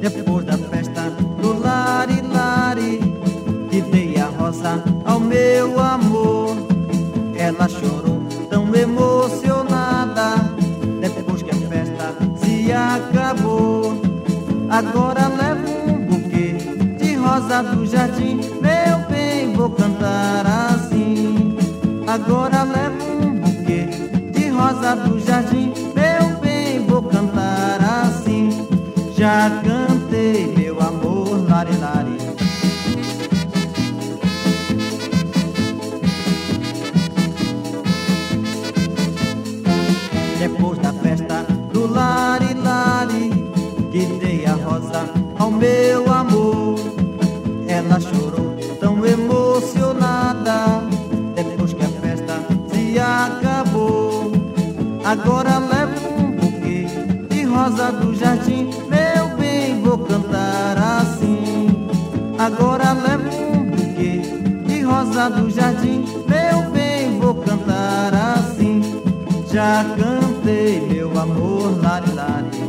Depois da festa do lari-lari, que dei a rosa ao meu amor, ela chorou tão emocionada, depois que a festa se acabou. Agora levo um buquê de rosa do jardim, meu bem, vou cantar assim. Agora levo um buquê de rosa do jardim, meu bem, vou cantar assim. Já cantei, meu amor, lari-lari. Depois da festa do lari-lari, que dei a rosa ao meu amor, ela chorou tão emocionada, depois que a festa se acabou. Agora levo um buquê de rosa do jardim, meu bem, vou cantar assim. Agora levo um buquê de rosa do jardim, meu bem, vou cantar assim. Já cantei, meu amor, lari-lari.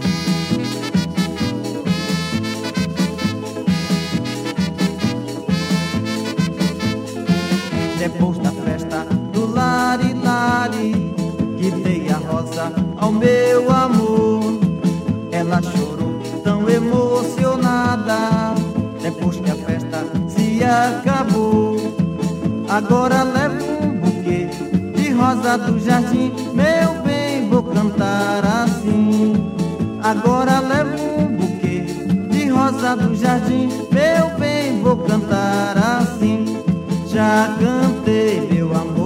Depois da festa do lari-lari, que dei a rosa ao meu amor, ela chorou tão emocionada, depois que a festa se acabou. Agora levo um buquê de rosa do jardim, meu bem, vou cantar assim. Agora levo um buquê de rosa do jardim, meu bem, vou cantar assim. Já cantei, meu amor,